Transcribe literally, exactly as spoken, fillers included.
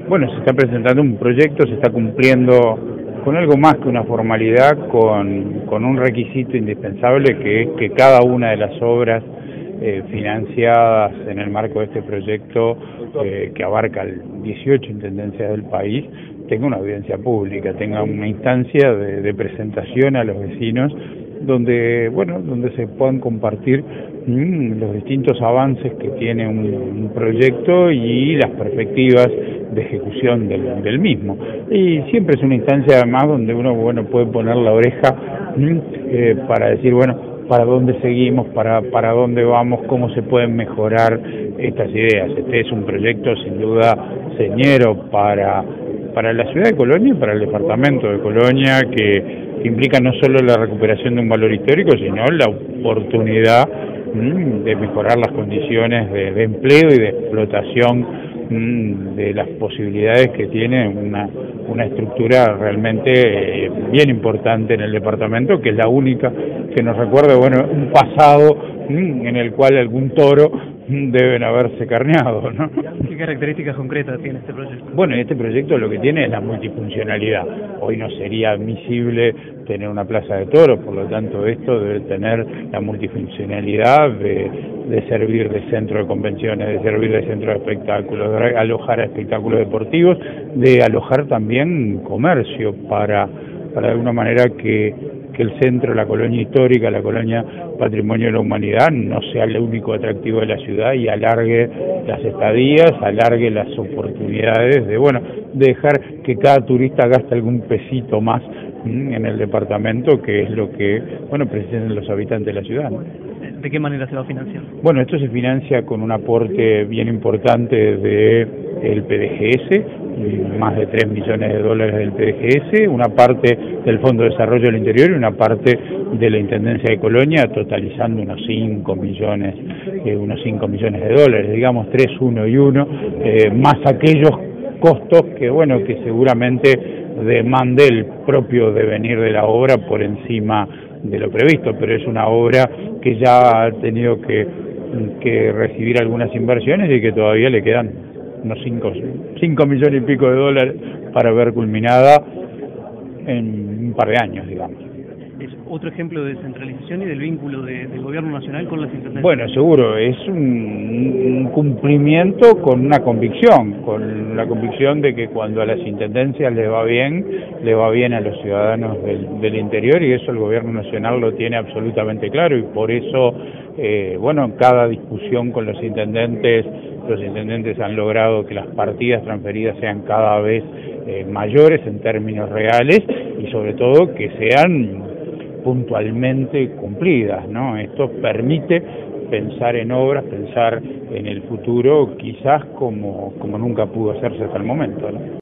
Bueno, se está presentando un proyecto, se está cumpliendo con algo más que una formalidad, con, con un requisito indispensable, que es que cada una de las obras eh, financiadas en el marco de este proyecto, eh, que abarca dieciocho intendencias del país, tenga una audiencia pública, tenga una instancia de, de presentación a los vecinos, donde bueno donde se puedan compartir mmm, los distintos avances que tiene un, un proyecto y las perspectivas de ejecución del, del mismo. Y siempre es una instancia además donde uno bueno puede poner la oreja mmm, eh, para decir bueno para dónde seguimos, para para dónde vamos, cómo se pueden mejorar estas ideas. Este es un proyecto sin duda señero para para la ciudad de Colonia y para el departamento de Colonia, que que implica no solo la recuperación de un valor histórico, sino la oportunidad mmm, de mejorar las condiciones de, de empleo y de explotación mmm, de las posibilidades que tiene una, una estructura realmente eh, bien importante en el departamento, que es la única que nos recuerda bueno un pasado mmm, en el cual algún toro mmm, deben haberse carneado, ¿no? ¿Qué características concretas tiene este proyecto? Bueno, este proyecto lo que tiene es la multifuncionalidad. Hoy no sería admisible tener una plaza de toros, por lo tanto esto debe tener la multifuncionalidad de, de servir de centro de convenciones, de servir de centro de espectáculos, de alojar espectáculos deportivos, de alojar también comercio para, para de alguna manera que, que el centro, la colonia histórica, la colonia Patrimonio de la Humanidad, no sea el único atractivo de la ciudad y alargue las estadías, alargue las oportunidades de, bueno, de dejar que cada turista gaste algún pesito más mmm, en el departamento, que es lo que, bueno, precisan los habitantes de la ciudad, ¿no? ¿De qué manera se va a financiar? Bueno, esto se financia con un aporte bien importante del P D G S, más de tres millones de dólares del P D G S, una parte del Fondo de Desarrollo del Interior y una parte de la Intendencia de Colonia, totalizando unos cinco millones, eh, unos cinco millones de dólares, digamos tres, uno y uno, eh, más aquellos costos que, bueno, que seguramente demande el propio devenir de la obra por encima de lo previsto, pero es una obra que ya ha tenido que, que recibir algunas inversiones y que todavía le quedan unos cinco, cinco millones y pico de dólares para ver culminada en un par de años, digamos. Es otro ejemplo de descentralización y del vínculo de, del gobierno nacional con las intendencias. Bueno, seguro, es un, un cumplimiento con una convicción, con la convicción de que cuando a las intendencias les va bien, le va bien a los ciudadanos del, del interior, y eso el gobierno nacional lo tiene absolutamente claro, y por eso, eh, bueno, en cada discusión con los intendentes, los intendentes han logrado que las partidas transferidas sean cada vez eh, mayores en términos reales y sobre todo que sean puntualmente cumplidas, ¿no? Esto permite pensar en obras, pensar en el futuro, quizás como, como nunca pudo hacerse hasta el momento, ¿no?